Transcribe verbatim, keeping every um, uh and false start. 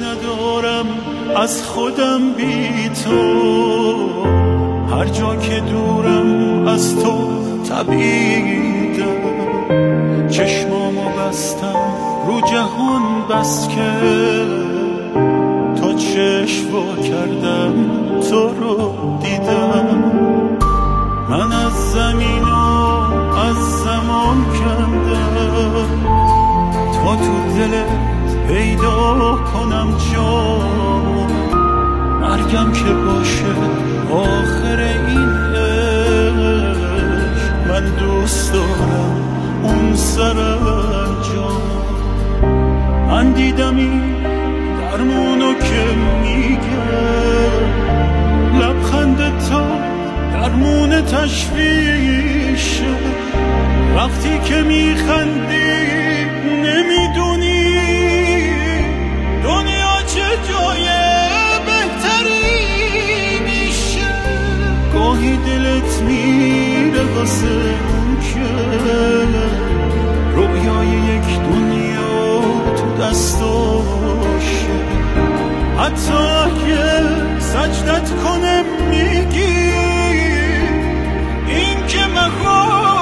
ندارم از خودم بی تو، هر جا که دورم از تو تبیده، چشمامو بستم رو جهان بس که تا چشم وا کردم تو رو دیدم. من از زمین و از زمان کندم تا تو دلت پیدا کنم جا، مرگم که باشه آخر این عشق، من دوست دارم اون سرانجام. من دیدم این درمونو که میگه، لبخند تا درمون تشویشه، وقتی که میخندی نمیدونی دنیا چه جای بهتری میشه. گاهی دلت میره واسه اون که رویای یک دنیا تو دستاشه، حتی اگه سجدت کنه میگی این که مخواه